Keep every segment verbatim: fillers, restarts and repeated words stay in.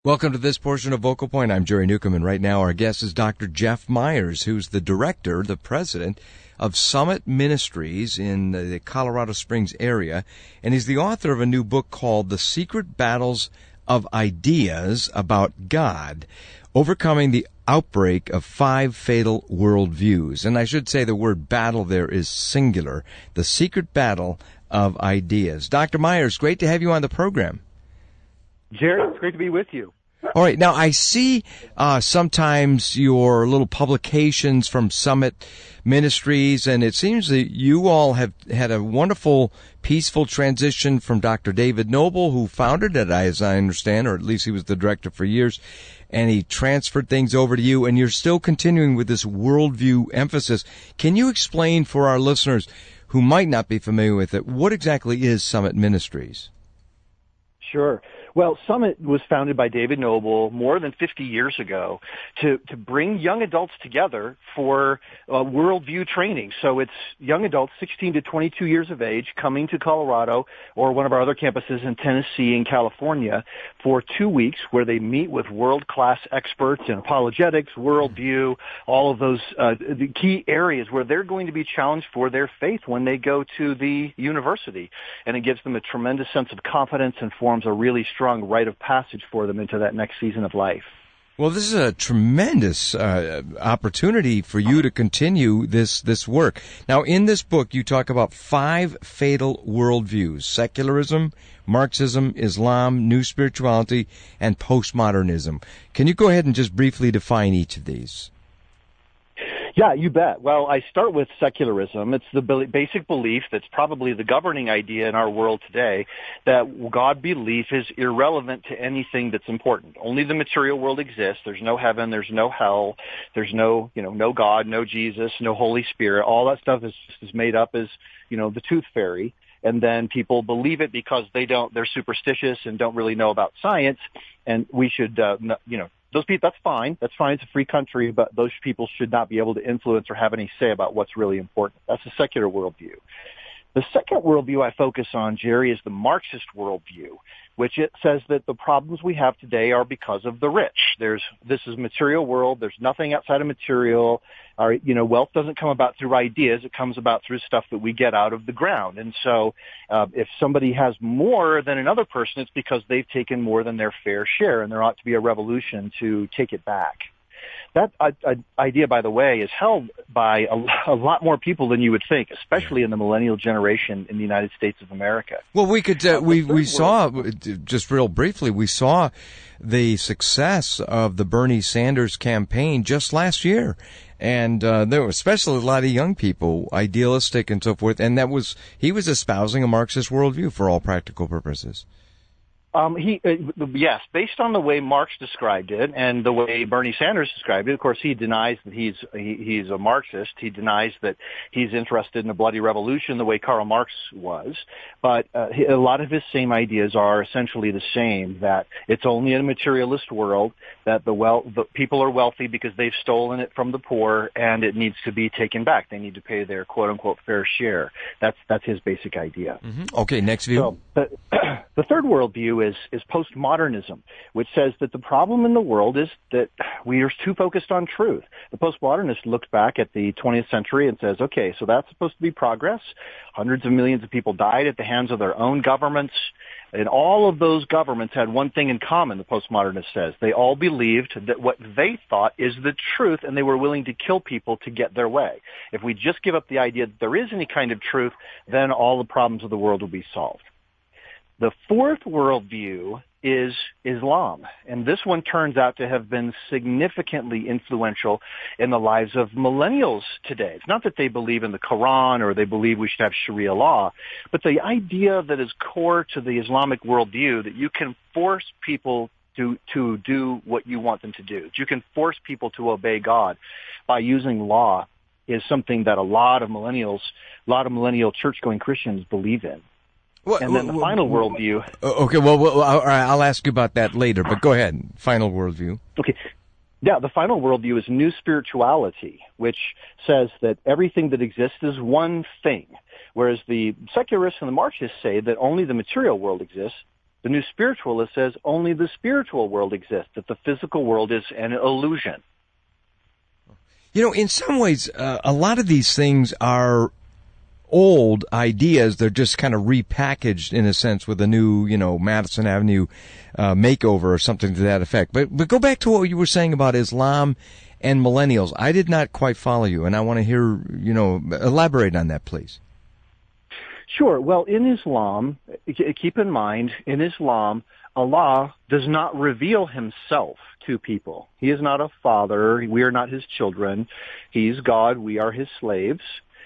Welcome to this portion of Vocal Point. I'm Jerry Newcomb, and right now our guest is Doctor Jeff Myers, who's the director, the president of Summit Ministries in the Colorado Springs area, and he's the author of a new book called The Secret Battles of Ideas About God, Overcoming the Outbreak of Five Fatal Worldviews. And I should say the word battle there is singular, the secret battle of ideas. Doctor Myers, great to have you on the program. Jerry, it's great to be with you. All right. Now, I see uh, sometimes your little publications from Summit Ministries, and it seems that you all have had a wonderful, peaceful transition from Doctor David Noble, who founded it, as I understand, or at least he was the director for years, and he transferred things over to you, and you're still continuing with this worldview emphasis. Can you explain for our listeners who might not be familiar with it, what exactly is Summit Ministries? Sure. Well, Summit was founded by David Noble more than fifty years ago to, to bring young adults together for uh, worldview training. So it's young adults, sixteen to twenty-two years of age, coming to Colorado or one of our other campuses in Tennessee and California for two weeks where they meet with world-class experts in apologetics, worldview, all of those uh, the key areas where they're going to be challenged for their faith when they go to the university. And it gives them a tremendous sense of confidence and forms a really strong strong rite of passage for them into that next season of life. Well, this is a tremendous uh, opportunity for you to continue this this work. Now, in this book, you talk about five fatal worldviews: secularism, Marxism, Islam, New Spirituality, and postmodernism. Can you go ahead and just briefly define each of these? Yeah, you bet. Well, I start with secularism. It's the basic belief that's probably the governing idea in our world today, that God belief is irrelevant to anything that's important. Only the material world exists. There's no heaven. There's no hell. There's no, you know, no God, no Jesus, no Holy Spirit. All that stuff is is made up as, you know, the tooth fairy. And then people believe it because they don't, they're superstitious and don't really know about science. And we should, uh, you know, Those people, that's fine. That's fine. It's a free country, but those people should not be able to influence or have any say about what's really important. That's a secular worldview. The second worldview I focus on, Jerry, is the Marxist worldview, which it says that the problems we have today are because of the rich. There's, this is material world. There's nothing outside of material. Our, you know, wealth doesn't come about through ideas. It comes about through stuff that we get out of the ground. And so, uh, if somebody has more than another person, it's because they've taken more than their fair share, and there ought to be a revolution to take it back. That uh, uh, idea, by the way, is held by a, a lot more people than you would think, especially in the millennial generation in the United States of America. Well, we could uh, we we saw just real briefly we saw the success of the Bernie Sanders campaign just last year, and uh, there were especially a lot of young people, idealistic and so forth, and that was he was espousing a Marxist worldview for all practical purposes. Um, he, uh, yes, based on the way Marx described it and the way Bernie Sanders described it. Of course, he denies that he's he, he's a Marxist. He denies that he's interested in a bloody revolution the way Karl Marx was. But uh, a lot of his same ideas are essentially the same. That it's only in a materialist world that the well the people are wealthy because they've stolen it from the poor, and it needs to be taken back. They need to pay their quote unquote fair share. That's that's his basic idea. Mm-hmm. Okay, next view. So, the, the third worldview is is postmodernism, which says that the problem in the world is that we are too focused on truth. The postmodernist looked back at the twentieth century and says, okay, so that's supposed to be progress. Hundreds of millions of people died at the hands of their own governments. And all of those governments had one thing in common, the postmodernist says. They all believed that what they thought is the truth, and they were willing to kill people to get their way. If we just give up the idea that there is any kind of truth, then all the problems of the world will be solved. The fourth worldview is Islam, and this one turns out to have been significantly influential in the lives of millennials today. It's not that they believe in the Quran or they believe we should have Sharia law, but the idea that is core to the Islamic worldview, that you can force people to to do what you want them to do, that you can force people to obey God by using law, is something that a lot of millennials, a lot of millennial church-going Christians believe in. What, and then the what, final worldview. Okay, well, well, all right, I'll ask you about that later, but go ahead. Final worldview. Okay. Yeah, the final worldview is New Spirituality, which says that everything that exists is one thing, whereas the secularists and the Marxists say that only the material world exists, The New Spiritualist says only the spiritual world exists, that the physical world is an illusion. You know, in some ways, uh, a lot of these things are old ideas. They're just kind of repackaged, in a sense, with a new, you know, Madison Avenue uh, makeover or something to that effect. But, but go back to what you were saying about Islam and millennials. I did not quite follow you, and I want to hear, you know, elaborate on that, please. Sure. Well, in Islam, keep in mind, in Islam, Allah does not reveal himself to people. He is not a father. We are not his children. He's God. We are his slaves.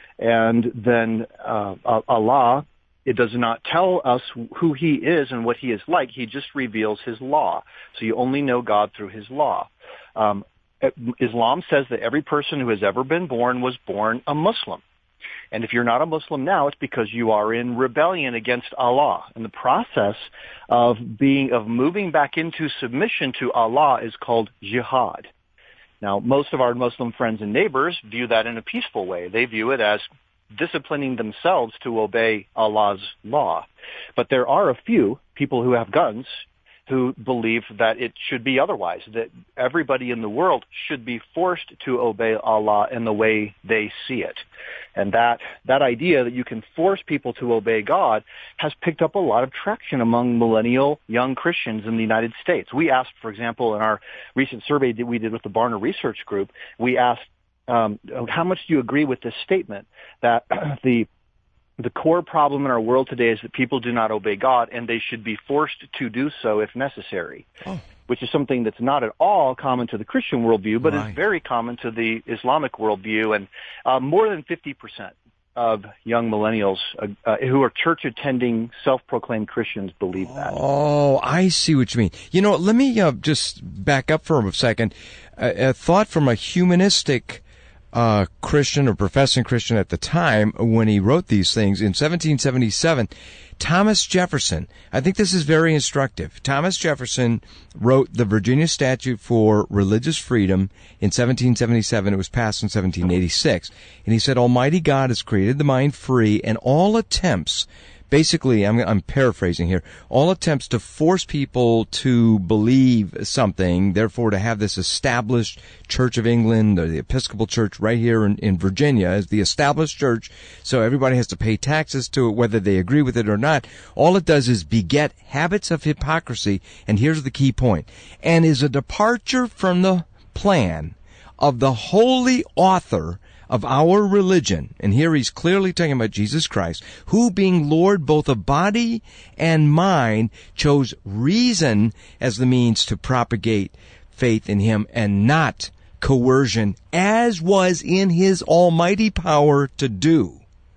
And then uh, Allah, it does not tell us who he is and what he is like. He just reveals his law. So you only know God through his law. Um, Islam says that every person who has ever been born was born a Muslim. And if you're not a Muslim now, it's because you are in rebellion against Allah. And the process of being, of moving back into submission to Allah is called jihad. Now, most of our Muslim friends and neighbors view that in a peaceful way. They view it as disciplining themselves to obey Allah's law. But there are a few people who have guns who believe that it should be otherwise, that everybody in the world should be forced to obey Allah in the way they see it. And that, that idea that you can force people to obey God has picked up a lot of traction among millennial young Christians in the United States. We asked, for example, in our recent survey that we did with the Barna Research Group, we asked, um, how much do you agree with this statement that the The core problem in our world today is that people do not obey God, and they should be forced to do so if necessary, oh. which is something that's not at all common to the Christian worldview, but right. is very common to the Islamic worldview. And uh, more than fifty percent of young millennials uh, uh, who are church-attending, self-proclaimed Christians believe that. Oh, I see what you mean. You know, let me uh, just back up for a second. A, a thought from a humanistic Uh, Christian or professing Christian at the time when he wrote these things in seventeen seventy-seven, Thomas Jefferson. I think this is very instructive. Thomas Jefferson wrote the Virginia Statute for Religious Freedom in seventeen seventy-seven. It was passed in seventeen eighty-six. And he said, Almighty God has created the mind free, and all attempts Basically, I'm, I'm paraphrasing here, all attempts to force people to believe something, therefore to have this established Church of England, or the Episcopal Church right here in, in Virginia, as the established church, so everybody has to pay taxes to it, whether they agree with it or not. All it does is beget habits of hypocrisy, and here's the key point, and is a departure from the plan of the holy author of our religion, and here he's clearly talking about Jesus Christ, who being Lord both of body and mind, chose reason as the means to propagate faith in him, and not coercion, as was in his almighty power to do.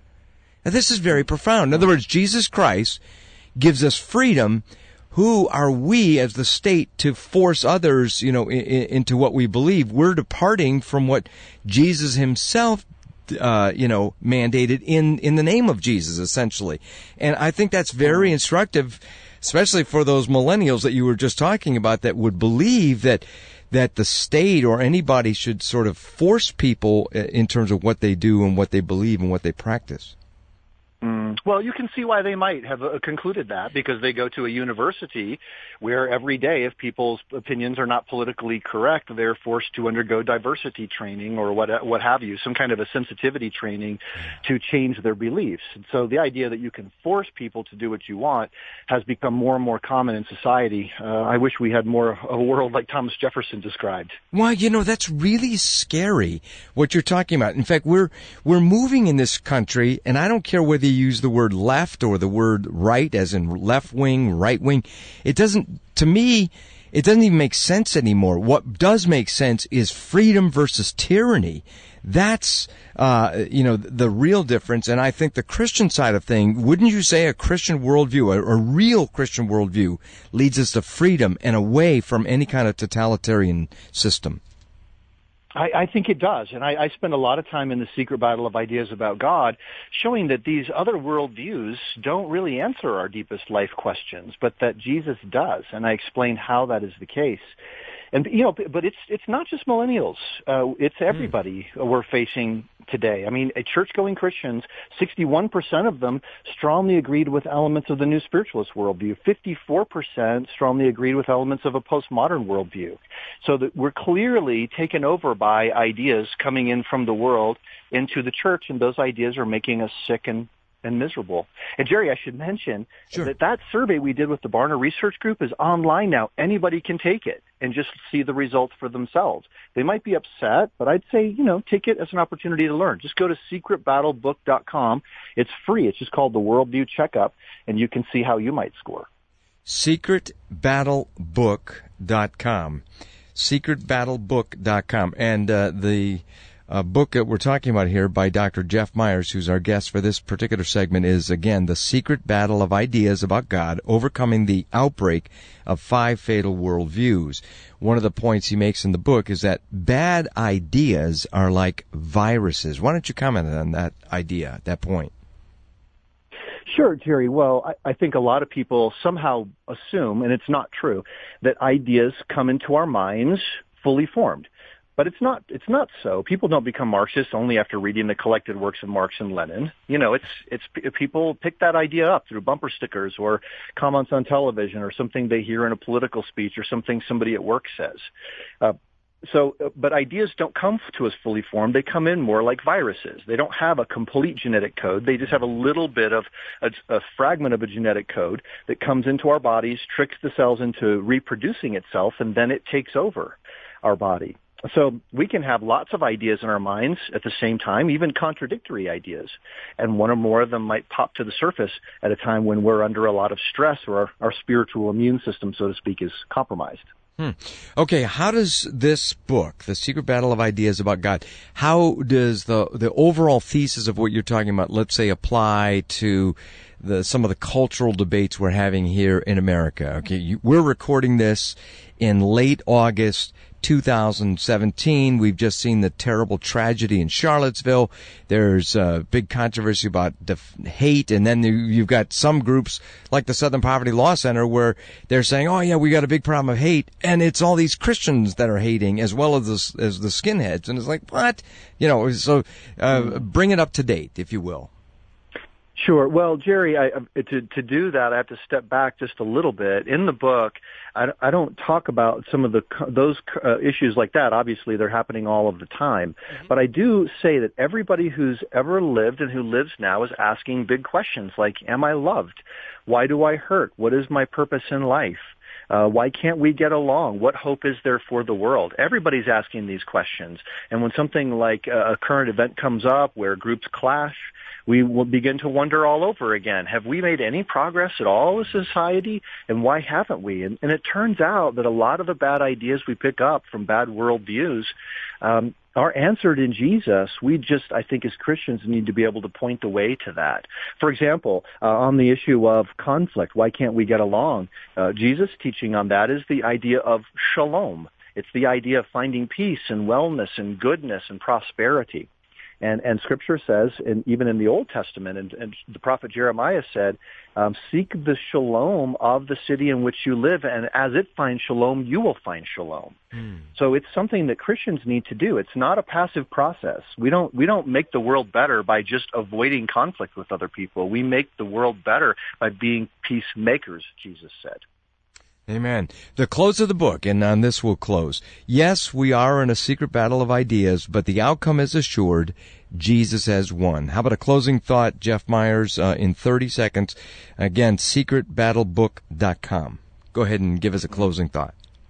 Now this is very profound. In other words, Jesus Christ gives us freedom. Who are we as the state to force others, you know, in, into what we believe? We're departing from what Jesus himself, uh, you know, mandated in, in the name of Jesus, essentially. And I think that's very instructive, especially for those millennials that you were just talking about that would believe that that the state or anybody should sort of force people in terms of what they do and what they believe and what they practice. Mm. Well, you can see why they might have uh, concluded that, because they go to a university where every day, if people's opinions are not politically correct, they're forced to undergo diversity training or what what have you, some kind of a sensitivity training to change their beliefs. And so the idea that you can force people to do what you want has become more and more common in society. Uh, I wish we had more of a world like Thomas Jefferson described. Well, you know, that's really scary what you're talking about. In fact, we're we're moving in this country, and I don't care whether you use the word left or the word right, as in left wing, right wing. It doesn't, to me, it doesn't even make sense anymore. What does make sense is freedom versus tyranny. That's, uh, you know, the real difference. And I think the Christian side of thing, wouldn't you say a Christian worldview, a, a real Christian worldview, leads us to freedom and away from any kind of totalitarian system? I, I think it does, and I, I spend a lot of time in the secret battle of ideas about God, showing that these other worldviews don't really answer our deepest life questions, but that Jesus does, and I explain how that is the case. And, you know, but it's it's not just millennials. Uh, it's everybody mm. we're facing today. I mean, church-going Christians, sixty-one percent of them strongly agreed with elements of the New Spiritualist worldview. fifty-four percent strongly agreed with elements of a postmodern worldview. So that we're clearly taken over by ideas coming in from the world into the church, and those ideas are making us sick and and miserable. And Jerry, I should mention sure. that that survey we did with the Barna Research Group is online now. Anybody can take it and just see the results for themselves. They might be upset, but I'd say, you know, take it as an opportunity to learn. Just go to secret battle book dot com. It's free. It's just called the Worldview Checkup, and you can see how you might score. secret battle book dot com. secret battle book dot com. And uh, the A book that we're talking about here by Doctor Jeff Myers, who's our guest for this particular segment, is, again, The Secret Battle of Ideas About God, Overcoming the Outbreak of Five Fatal Worldviews. One of the points he makes in the book is that bad ideas are like viruses. Why don't you comment on that idea, that point? Sure, Jerry. Well, I, I think a lot of people somehow assume, and it's not true, that ideas come into our minds fully formed. But it's not, it's not so. People don't become Marxists only after reading the collected works of Marx and Lenin. You know, it's, it's, people pick that idea up through bumper stickers or comments on television or something they hear in a political speech or something somebody at work says. Uh, so, but ideas don't come to us fully formed. They come in more like viruses. They don't have a complete genetic code. They just have a little bit of a, a fragment of a genetic code that comes into our bodies, tricks the cells into reproducing itself, and then it takes over our body. So we can have lots of ideas in our minds at the same time, even contradictory ideas. And one or more of them might pop to the surface at a time when we're under a lot of stress or our, our spiritual immune system, so to speak, is compromised. Hmm. Okay, how does this book, The Secret Battle of Ideas About God, how does the the overall thesis of what you're talking about, let's say, apply to the some of the cultural debates we're having here in America? Okay, you, we're recording this in late August two thousand seventeen. We've just seen the terrible tragedy in Charlottesville. There's a big controversy about def- hate, and then you've got some groups like the Southern Poverty Law Center where they're saying, oh yeah, we got a big problem of hate, and it's all these Christians that are hating as well as the, as the skinheads. And it's like, what? You know, so uh, bring it up to date, if you will. Sure. Well, Jerry, I, to to do that, I have to step back just a little bit. In the book, I, I don't talk about some of the those uh, issues like that. Obviously, they're happening all of the time. Mm-hmm. But I do say that everybody who's ever lived and who lives now is asking big questions like, am I loved? Why do I hurt? What is my purpose in life? Uh, why can't we get along? What hope is there for the world? Everybody's asking these questions. And when something like a current event comes up where groups clash, we will begin to wonder all over again, have we made any progress at all as a society? And why haven't we? And, and it turns out that a lot of the bad ideas we pick up from bad worldviews um, are answered in Jesus. We just, I think, as Christians need to be able to point the way to that. For example, uh, on the issue of conflict, why can't we get along? Uh, Jesus' teaching on that is the idea of shalom. It's the idea of finding peace and wellness and goodness and prosperity. And, and Scripture says, and even in the Old Testament, and, and the prophet Jeremiah said, um, seek the shalom of the city in which you live, and as it finds shalom, you will find shalom. Mm. So it's something that Christians need to do. It's not a passive process. We don't we don't make the world better by just avoiding conflict with other people. We make the world better by being peacemakers, Jesus said. Amen. The close of the book, and on this we'll close. Yes, we are in a secret battle of ideas, but the outcome is assured. Jesus has won. How about a closing thought, Jeff Myers, uh, in thirty seconds? Again, secret battle book dot com. Go ahead and give us a closing thought.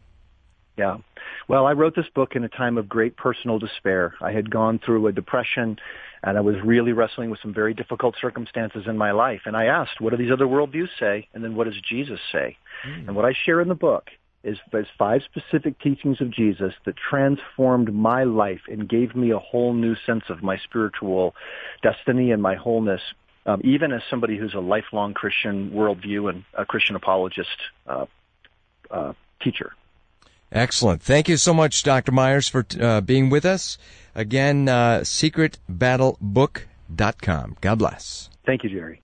Yeah. Well, I wrote this book in a time of great personal despair. I had gone through a depression, and I was really wrestling with some very difficult circumstances in my life. And I asked, what do these other worldviews say? And then what does Jesus say? Mm. And what I share in the book is there's five specific teachings of Jesus that transformed my life and gave me a whole new sense of my spiritual destiny and my wholeness, um, even as somebody who's a lifelong Christian worldview and a Christian apologist uh, uh, teacher. Excellent. Thank you so much, Doctor Myers, for uh, being with us. Again, uh, secret battle book dot com. God bless. Thank you, Jerry.